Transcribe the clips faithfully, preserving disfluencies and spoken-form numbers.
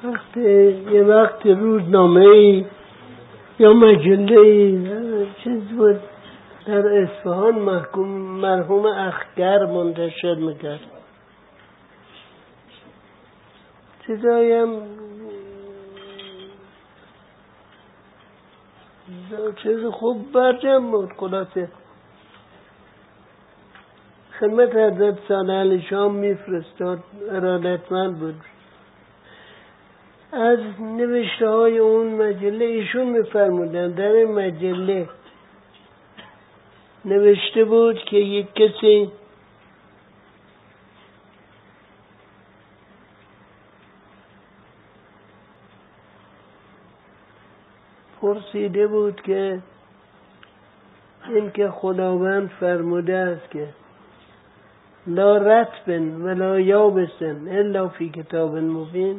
وقت یه وقت روزنامه‌ای یا مجله‌ای چیز بود در اصفهان محکوم مرحوم اخگر منتشر میکرد. چیزایم چیز خوب برجم بود. خلاصه خدمت حضرت صالح علی شام میفرستاد، ارادتمند بود. از نوشته های اون مجله ایشون میفرمودن در این مجله نوشته بود که یک کسی پرسیده بود که این که خداوند فرموده است که لا رطب ولا یابس الا فی کتاب مبین،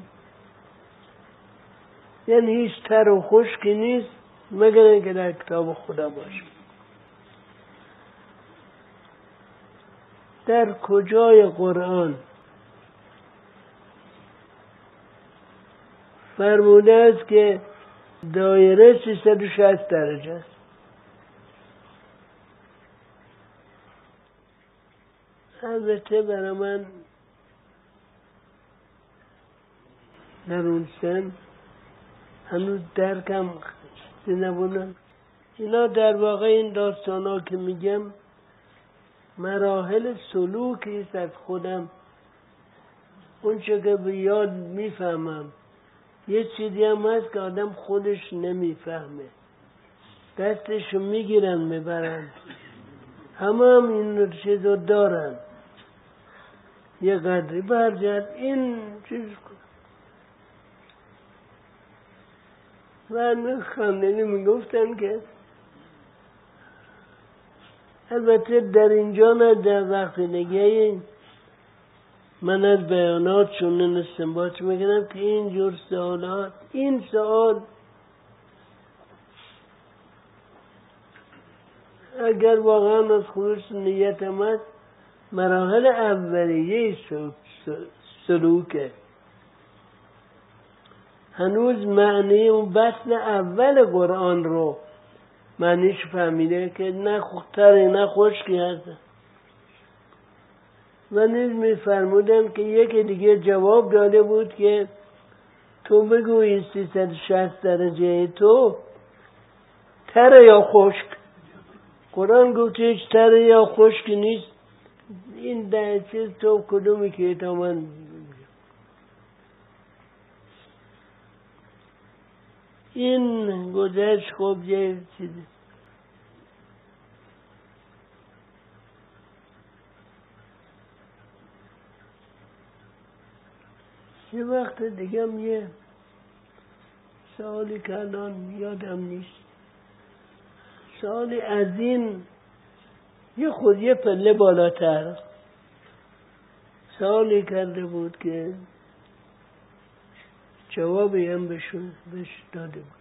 یعنی هیچ تر و خشکی نیست مگر اینکه در کتاب خدا باشه. در کجای قرآن فرموده است که دایره سیصد و شصت درجه است؟ البته برای من در اون سن هنوز درکم نبودن. اینا در واقع این داستان ها که میگم مراحل سلوکی است از خودم، اون چه که به یاد میفهمم. یه چیزی هم هست که آدم خودش نمیفهمه، دستشو میگیرن میبرن. همه هم این چیزو دارن. یه قدری برجرد این چیز کن. و خواندنی میگفتن که البته در اینجا نه، در وقت نگه من از بیاناتشون استنباط میکنم که اینجور سوالات، این سوال اگر واقعا از خلوص نیت هم مراحل اولیه سلوکه، هنوز معنی اون بطن اول قرآن رو معنیش فهمیده که نه خوختره نه خشکی هست. و نیز میفرمودن که یکی دیگه جواب داده بود که تو بگو این سیصد و شصت درجه تو تره یا خشک؟ قرآن گفت هیچ تره یا خشکی نیست. این در چیز تو کدومی که تا من این گذشت. خب یه چیزی یه وقت دیگه هم یه سوالی که الان یادم نیست، سوالی از این یه خود یه پله بالاتر سوالی کرده بود که جوابی هم بهشون بهش داده بود.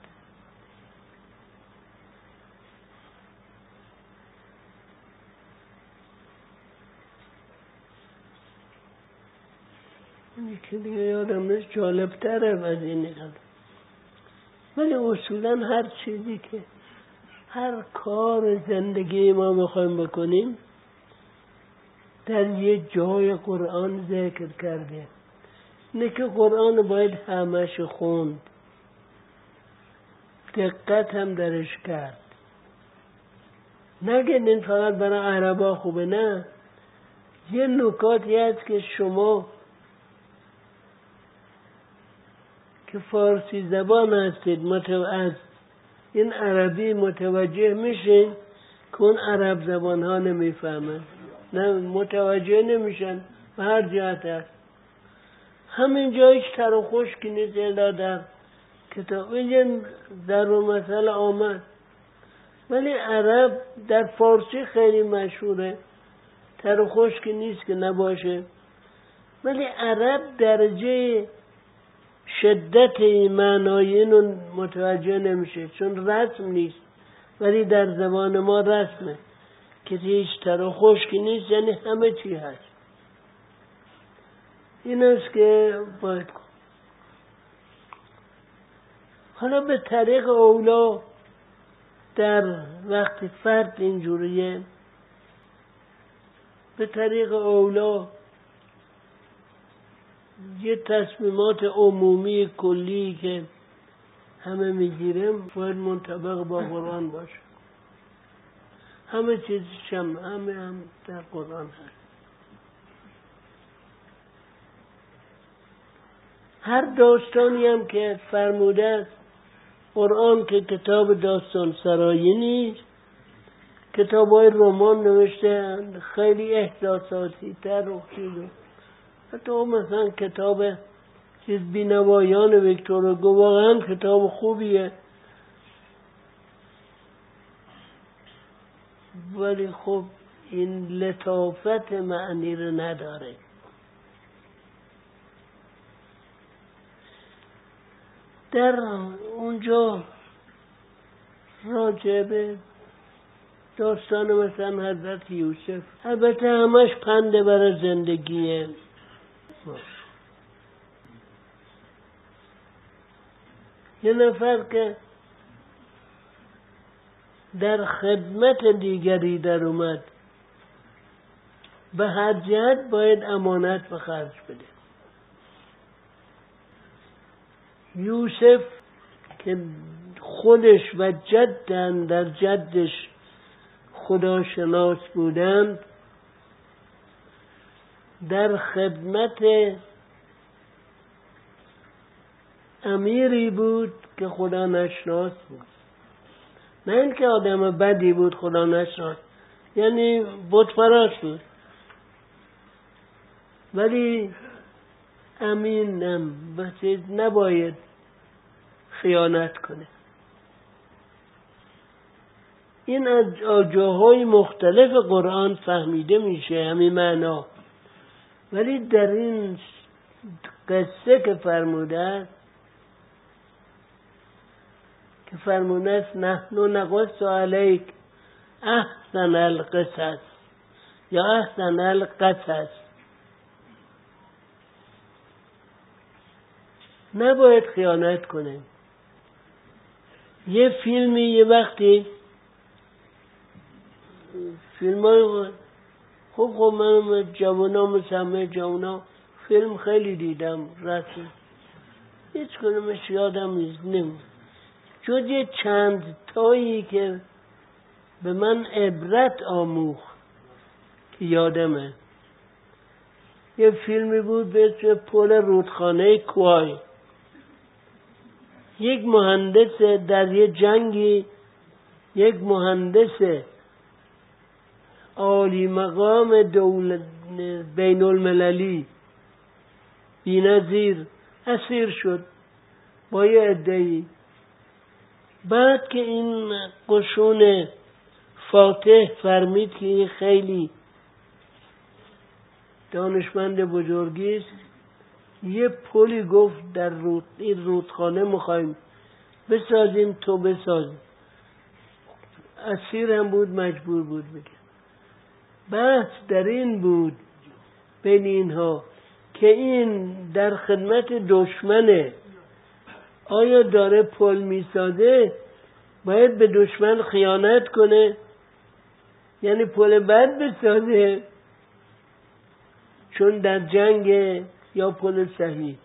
یکی دیگه یادم نیست، جالبتره از این قدر. ولی اصولا هر چیزی که هر کار زندگی ما بخوایم بکنیم در یه جای قرآن ذکر کرده. نه که قرآن باید همش خوند، دقت هم درش کرد. نگید این فقط برای عربا خوبه، نه. یه نکاتی هست که شما که فارسی زبان هستید متوجه این عربی متوجه میشین که اون عرب زبان ها نمیفهمن، نه متوجه نمیشن به هر جهت هست. همین جایش تر و خشکی نیست الا در کتاب این در مسئله آمد. ولی عرب در فارسی خیلی مشهوره، تر و خشکی نیست که نباشه. ولی عرب درجه شدت معنای اینو متوجه نمیشه چون رسم نیست. ولی در زبان ما رسمه که هیچ تر و خشکی نیست، یعنی همه چی هست. این است که باید کن. حالا به طریق اولا در وقتی فرد اینجوریه، به طریق اولا یه تصمیمات عمومی کلی که همه میگیریم باید منطبق با قرآن باشه. همه چیزش هم همه هم در قرآن هست. هر داستانی هم که فرموده است، قرآن که کتاب داستان سرایی نیست، کتاب های رمان نوشته خیلی احساساتی تر و چیزه. حتی مثلا کتاب چیز بینوایان ویکتور هوگو واقعا کتاب خوبیه، ولی خب این لطافت معنی رو نداره. در اونجا راجع به داستان مثلا حضرت یوسف، البته همش پنده برای زندگیه. یه نفر که در خدمت دیگری در اومد، به هر جهت باید امانت به خرج بده. یوسف که خودش و جدن در جدش خداشناس بودند، در خدمت امیری بود که خدا نشناس بود. نه اینکه آدم بدی بود خدا نشناس، یعنی بت پرست بود، ولی امینم بسید نباید خیانت کنه. این از جاهای مختلف قرآن فهمیده میشه همین معنا، ولی در این قصه که فرموده است که فرموده است نحن نقص علیک احسن القصص یا احسن القصص، نباید خیانت کنه. یه فیلمی یه وقتی فیلم های خوب خوب من جوانا مسمه جوانا فیلم خیلی دیدم، رسم هیچ کنمش یادم نیست نمید، جز یه چند تایی که به من عبرت آموخت که یادمه. یه فیلمی بود به اسم پل رودخانه کوهای. یک مهندس در یه جنگی، یک مهندس عالی مقام دولت بین المللی بی‌نظیر اسیر شد با یه عده‌ای. بعد که این قشون فاتح فرمید که این خیلی دانشمند بزرگی است، یه پلی گفت در رود این رودخانه میخوایم بسازیم، تو بسازیم. اسیر هم بود، مجبور بود بگه. بحث در این بود بین اینها که این در خدمت دشمنه، آیا داره پل میسازه باید به دشمن خیانت کنه، یعنی پل بد بسازه چون در جنگ، یا پل صحیح؟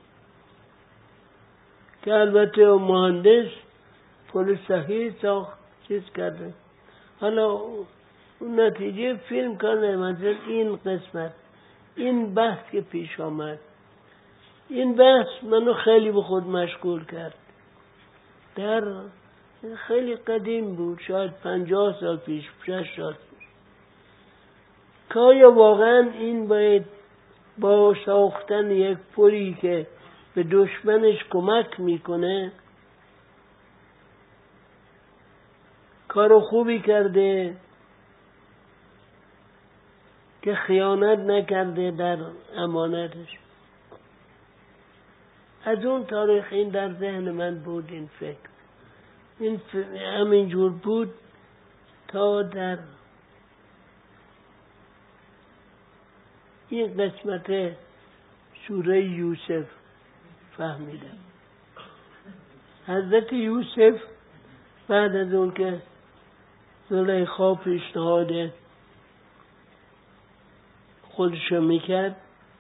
که البته مهندس پل صحیح ساخت، چیز کرده. حالا اون نتیجه فیلم کنه مثلا این قسمت، این بحث که پیش آمد، این بحث منو خیلی به خود مشغول کرد. در خیلی قدیم بود، شاید پنجاه سال پیش، شش سال پیش، که آیا واقعا این باید با ساختن یک پلی که به دشمنش کمک میکنه کار خوبی کرده که خیانت نکرده در امانتش؟ از اون تاریخ این در ذهن من بود این فکر، این همینجور بود تا در این قسمت سوره یوسف فهمیدم. حضرت یوسف بعد از اون که زلیخا پیشنهاد خودشو میکرد،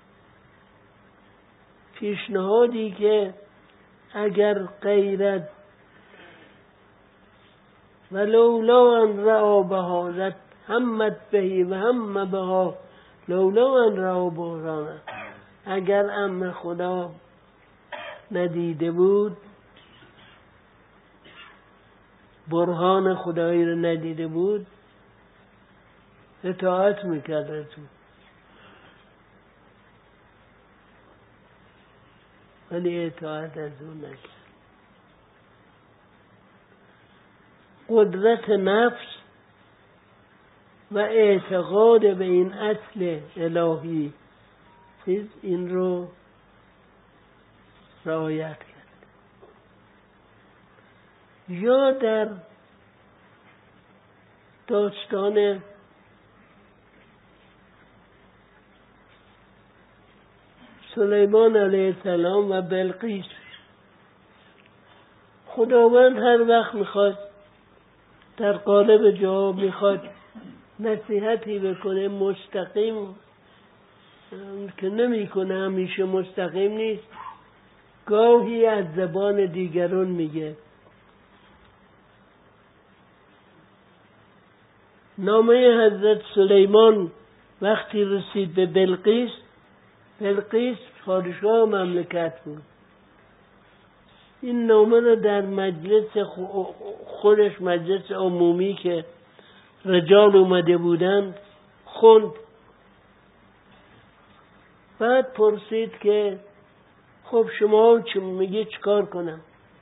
پیشنهادی که اگر غیرت و لولا ان رأى بهارت همت بهی و هم بها لولا ان رأى بحرانا، اگر امر خدا ندیده بود، برهان خدایی رو ندیده بود، اطاعت میکرد رسول، ولی اطاعت از اون نکرد. قدرت نفس و اعتقاد به این اصل الهی چیز این رو رعایت کرد. یا در داستان سلیمان علیه السلام و بلقیس، خداوند هر وقت میخواد در قالب جواب میخواد نصیحتی بکنه مستقیم که نمیکنه، همیشه مستقیم نیست، گاهی از زبان دیگران میگه. نامه حضرت سلیمان وقتی رسید به بلقیس، بلقیس پادشاه مملکت بود، این نامه رو در مجلس خودش، مجلس عمومی که رجال اومده بودند، خوند. بعد پرسید که خب شما چه میگه چیکار کنم؟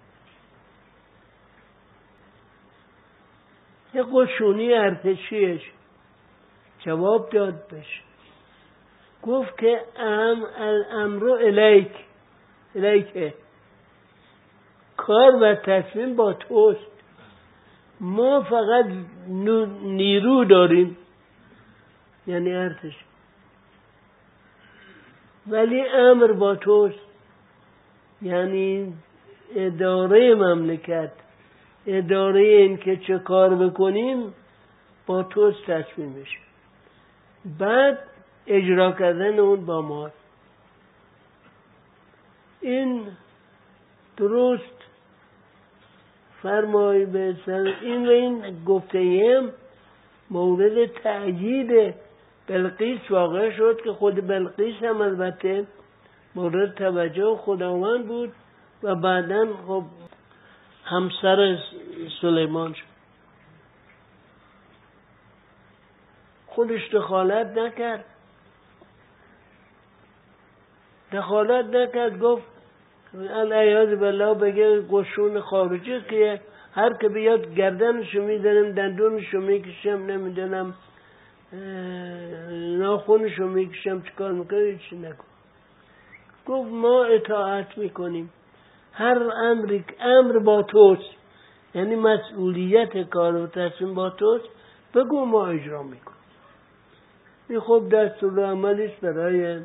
یه قشونی ارتشیش جواب داد بشه، گفت که ام الامر الیک الیک، کار و تصمیم با توست، ما فقط نیرو داریم، یعنی ارتش، ولی امر با توست، یعنی اداره مملکت، اداره این که چه کار بکنیم با توست تصمیم بشه، بعد اجرا کردن اون با ما. این درست فرمای به سر این و این گفته ایم مورد تأیید بلقیس واقع شد که خود بلقیس هم البته مورد توجه خداوند بود و بعداً خب همسر سلیمان شد. خودش دخالت نکرد دخالت نکرد گفت العیاذ بالله بگه قشون خارجی که هر که بیاد گردنشو میدنم، دندونشو میکشم، نمیدونم ناخونشو میکشم، چیکار میکنه؟ چی نکن. گفت ما اطاعت میکنیم، هر امری امر با توست، یعنی مسئولیت کار و تصمیم با توست، بگو ما اجرا میکنیم. این خب دستور عملیست برای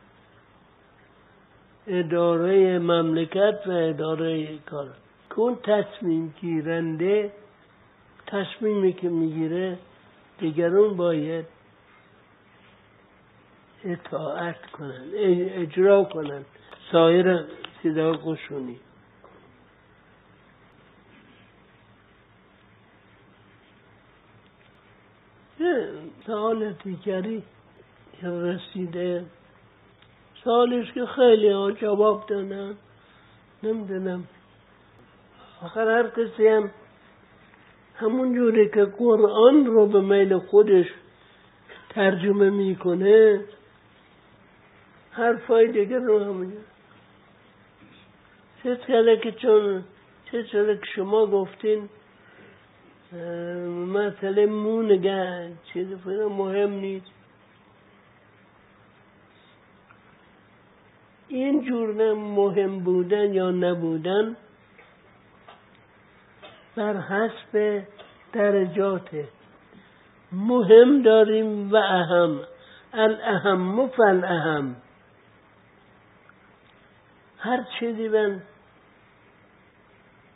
اداره مملکت و اداره کار. که اون تصمیم گیرنده تصمیمی که میگیره دیگرون باید اطاعت کنن، اجرا کنن، سایر چیزا قشونی. سوال دیگری رسیده، سوالش که خیلی ها جواب دادن، نمیدونم آخر هر کسی هم همون جوری که قرآن رو به میل خودش ترجمه میکنه، حرفای دیگر رو همونجا چه چرا که چون چه چرا که شما گفتین مثلا مو نگه چیز فیلم مهم نیست، این جور مهم بودن یا نبودن بر حسب درجاته. مهم داریم و اهم، الاهم فالاهم، هر چیزی من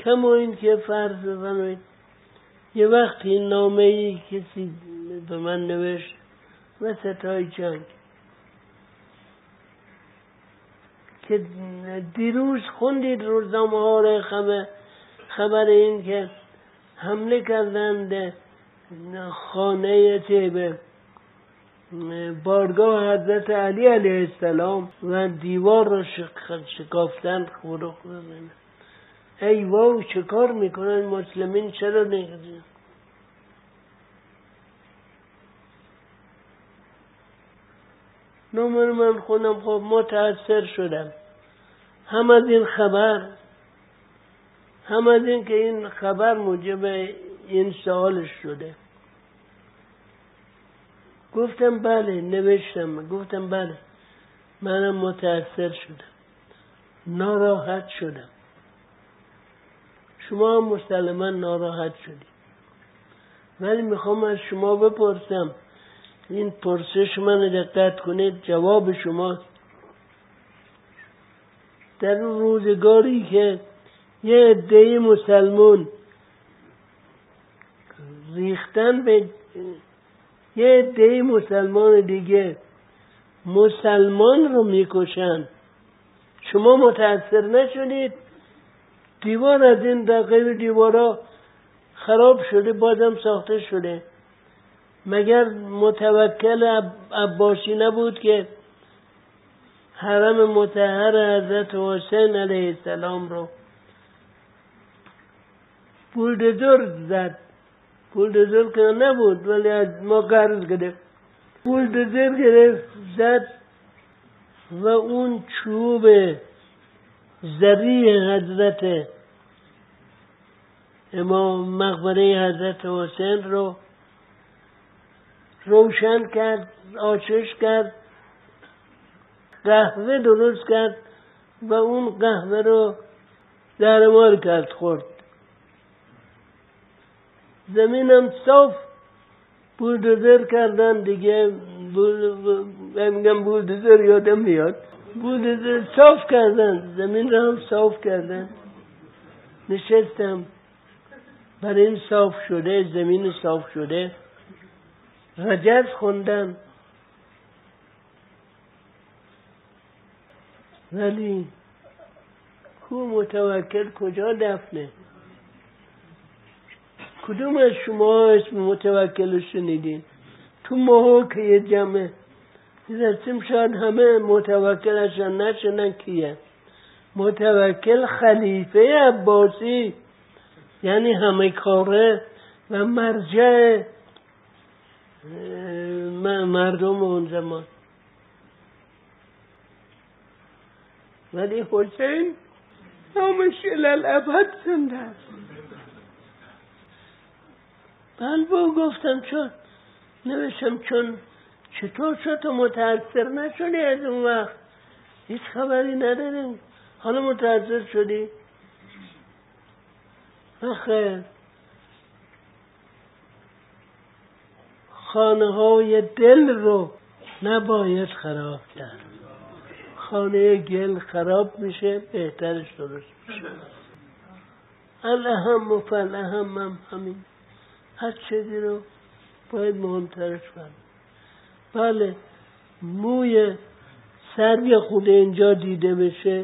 کما این که فرض بفرمایید یه وقتی نامه ای کسی به من نوشت وسط های جنگ که دیروز خوندید روزنامه ها رو خبر, خبر این که حمله کردند خانه طیبه بارگاه حضرت علی علیه السلام و دیوار رو شکافتن خورو خورو ای واو چه کار میکنن مسلمین چرا نگذارن نمر من خونم خب متأثر شدم هم از این خبر هم از این که این خبر موجب این سوالش شده گفتم بله نوشتم گفتم بله منم متأثر شدم ناراحت شدم شما هم مسلماً ناراحت شدید ولی میخوام از شما بپرسم این پرسش من دقت کنید جواب شما در اون روزگاری که یه عده مسلمان ریختن به یه عده مسلمان دیگه مسلمان رو میکشن شما متأثر نشدید دیوار از این دقیق دیوارا خراب شده بازم ساخته شده مگر متوکل عباسی نبود که حرم مطهر حضرت حسین علیه السلام رو بولدوزر زد بولدوزر که نبود ولی از ما قرض گرفت بولدوزر گرفت زد و اون چوب زری حضرت امام مقبره حضرت حسین رو روشن کرد آتش کرد قهوه درست کرد و اون قهوه رو درمار کرد خورد زمینم صاف بولدوزر کردن دیگه بول... میگم بولدوزر یادم میاد بولدوزر صاف کردن زمین رو هم صاف کردن نشستم برای این صاف شده زمین صاف شده رجز خوندن ولی کو متوکل کجا دفنه کدوم از شما اسم متوکل رو شنیدین تو ماها که یه جمعه دستیم شاید همه متوکل هستن نشنن کیه متوکل خلیفه عباسی یعنی همه کاره و مرجع مردم اون زمان ولی حسین نامش الالعبد زنده است بل با گفتم چون نوشتم چون چطور شد تو متأثر نشدی از اون وقت هیچ خبری نداریم حالا متأثر شدی آخه خانه های دل رو نباید خراب کرد خانه گل خراب میشه بهترش درست میشه الاهم و فالاهم هم همین هر چیزی رو باید مهمترش کنم بله موی سر خود اینجا دیده بشه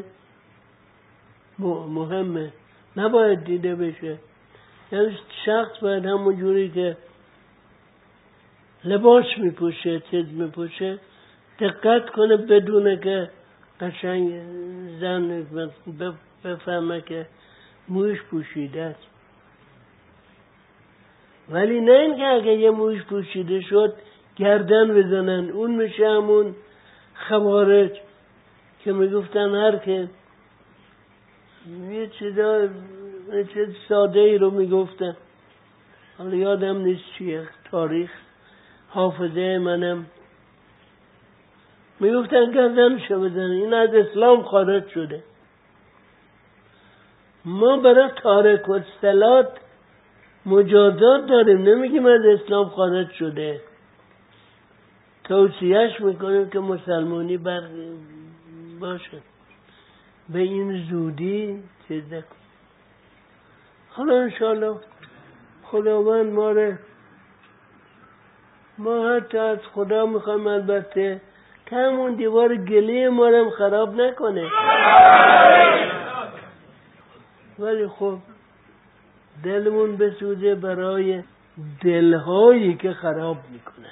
مهمه نباید دیده بشه یعنی شخص باید همون جوری که لباس میپوشه چیز میپوشه دقت کنه بدونه که قشنگ زن بفهمه که مویش پوشیده است ولی نه اینکه اگه یه مویش پوشیده شد گردن بزنن اون میشه همون خوارج که میگفتن هر که یه چیزا یه چیز ساده ای رو میگفتن حالا یادم نیست چیه تاریخ حافظه منم میگفتن گردنشو بزنن این از اسلام خارج شده ما برای تارک الصلات مجازات داریم نمیگیم از اسلام خارج شده توصیهش میکنیم که مسلمانی بر باشه به این زودی چیز نکن حالا انشاءالله خداوند ما رو، ما حتی از خدا میخوایم البته که همون دیوار گلی ما رو خراب نکنه، ولی خب دلمون بسوزه برای دلهایی که خراب میکنن.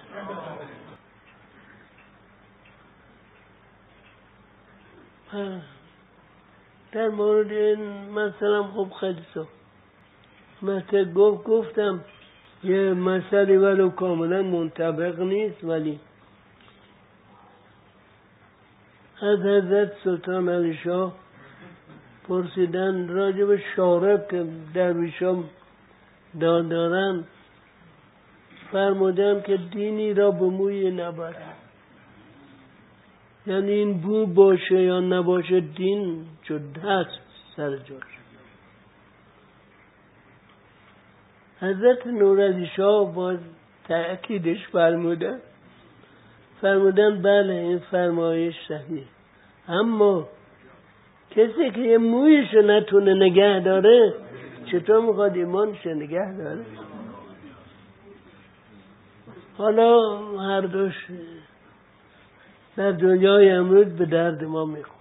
در مورد این مثلا خب خیلی سو مثل گفت گفتم یه مسئله ولو کاملا منطبق نیست، ولی از حضرت سلطان علی شاه پرسیدن راجع به شارب که درویشان دارن، فرمودن که دینی را به موی نبرد. یعنی این بو باشه یا نباشه دین جد هست سر جاش. حضرت نورعلی شاه باز تأکیدش فرمودن فرمودن بله این فرمایش صحیح، اما کسی که یه مویشو نتونه نگه داره چطور میخواد ایمانشو نگه داره؟ حالا هر دوش در دنیای امروز به درد ما میخوره.